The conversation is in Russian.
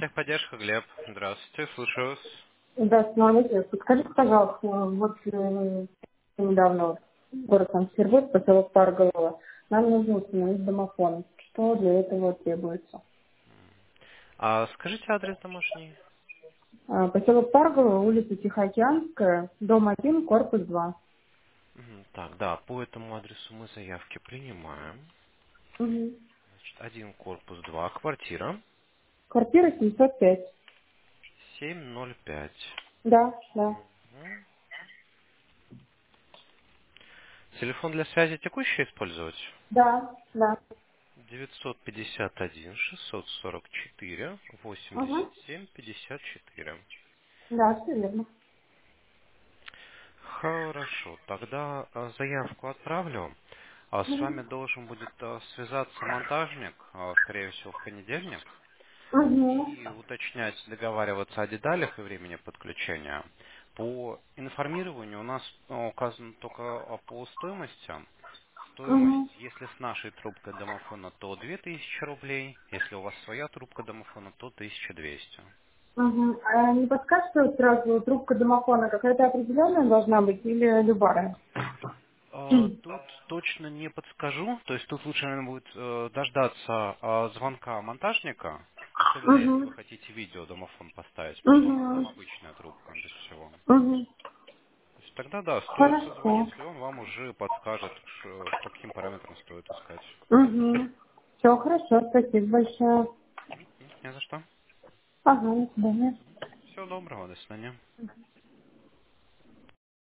Техподдержка, Глеб. Здравствуйте, слушаю вас. Да, смотрите, подскажите, пожалуйста, вот недавно вот город Санкт-Петербург, поселок Парголово, нам нужно установить домофон. Что для этого требуется? А скажите адрес домашний. Поселок Парголово, улица Тихоокеанская, дом 1, корпус 2. Так, да, по этому адресу мы заявки принимаем. Угу. Значит, один корпус 2, квартира Квартира 705. 705. Да, да, Мгм. Телефон для связи текущий использовать? да, да. 951 644 Угу. 87 54. Да, все верно. Хорошо, тогда заявку отправлю. С Угу. вами должен будет связаться монтажник, скорее всего, в понедельник, Угу. и уточнять, договариваться о деталях и времени подключения. По информированию у нас указано только по стоимости. Угу. Стоимость, если с нашей трубкой домофона, то 2000 рублей, если у вас своя трубка домофона, то 1200. Угу. А не подскажете вот сразу, трубка домофона какая-то определенная должна быть или любая? Тут точно не подскажу. То есть тут лучше, наверное, будет дождаться звонка монтажника, особенно если Угу. вы хотите видео домофон поставить. Потом Угу. обычная трубка, без всего. Угу. То есть тогда, да, стоит Хорошо. созвониться, и он вам уже подскажет, по каким параметрам стоит искать. Угу. Все хорошо, спасибо большое. Не за что. Ага, до свидания. Всего доброго, до свидания.